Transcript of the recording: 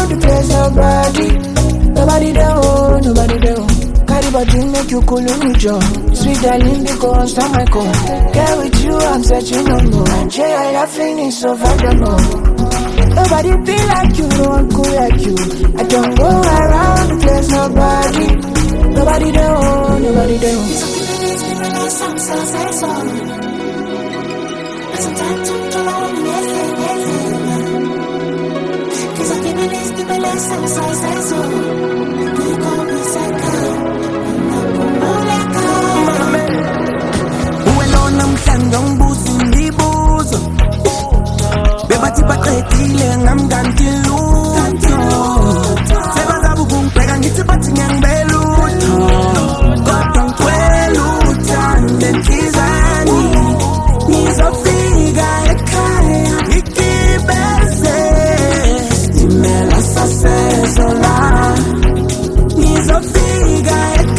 around the place, nobody there, oh, nobody there. Carry body make you cool on your sweet darling, because I'm my call. Get with you, I'm searching no more. Jay, I laughing is so far no more. Nobody be like you, no one cool like you. I don't go around the place, nobody there, oh, nobody there. I'm so it's a time to love me, cause I give me less, I'm so you call me second, uwelona mhlanga ngibuza imibuzo bebathi baqedile ngamkanti lutho sebazabe ukungibheka ngithi bathi ngiyangibela utho kodwa ngikwela uthande nhlizani ngizofika ekhaya ngigibeze stimela sasezola ngizofika ekhaya